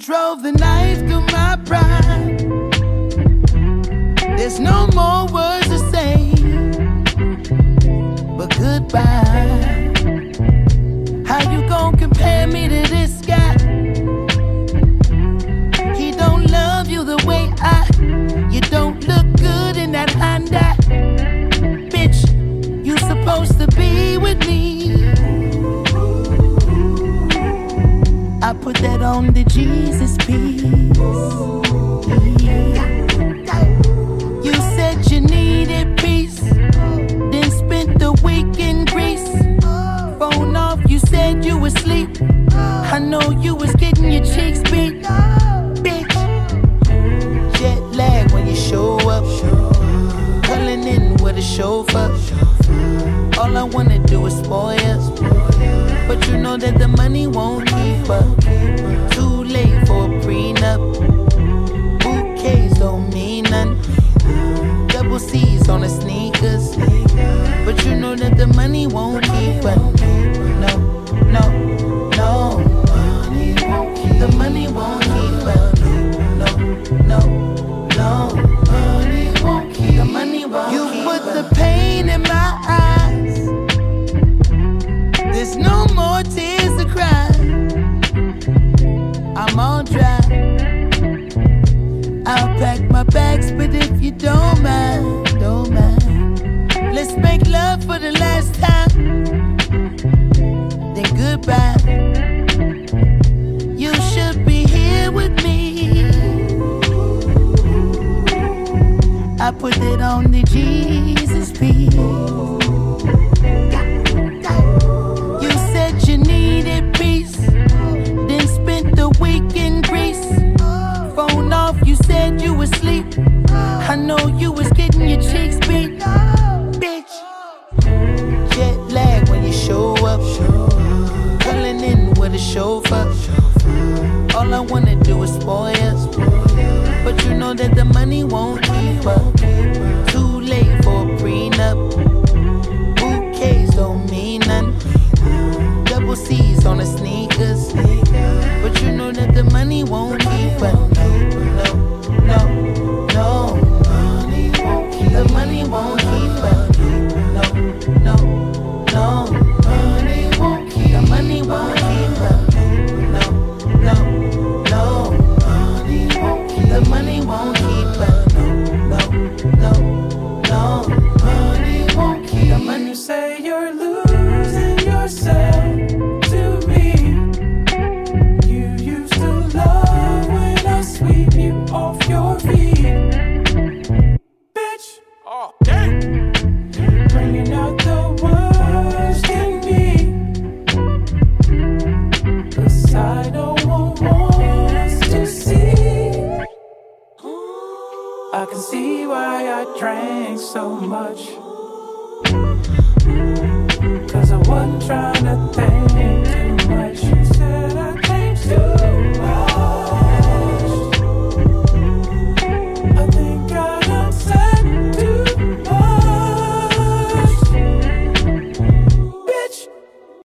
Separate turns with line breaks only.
drove the knife through my pride. There's no more words to say but goodbye. How you gon' compare me to this guy? He don't love you the way you don't look good in that Honda. Bitch, you supposed to be with me. I put that on the Jesus piece. You said you needed peace, then spent the week in Greece. Phone off, you said you was asleep. I know you was getting your cheeks beat. Bitch, jet lag when you show up, pulling in with a chauffeur. All I wanna do is spoil you, but you know that the money won't keep up. Too late for a prenup. Bouquets don't mean none. Double C's on the sneakers, but you know that the money won't keep up. No, no, no. The money won't keep up. No, no, no. The money won't. You put the pain in my eyes. There's no more tears to cry. I'm all dry. I'll pack my bags, but if you don't mind, don't mind. Let's make love for the last time, then goodbye. You should be here with me. I put it on the Jesus piece. You said you needed peace, then spent the week in Greece. Phone off, you said you was asleep. I know you was getting your cheeks beat. Bitch, jet lag when you show up, pulling in with a chauffeur. All I wanna do is spoil you, but you know that the money won't keep up. Too late for a prenup. Bouquets don't mean none. Double C's on the sneakers, but you know that the money won't keep up. No, no, no. The money won't keep up. No, no, no. The money won't keep up. No, no, no. The money won't keep up. No, no, no. The money.
You say you're losing yourself to me. You used to love when I sweep you off your feet. Bitch, oh damn, bringing out the worst in me. 'Cause I don't want us to see. I can see why I drank so much. 'Cause I wasn't trying to think.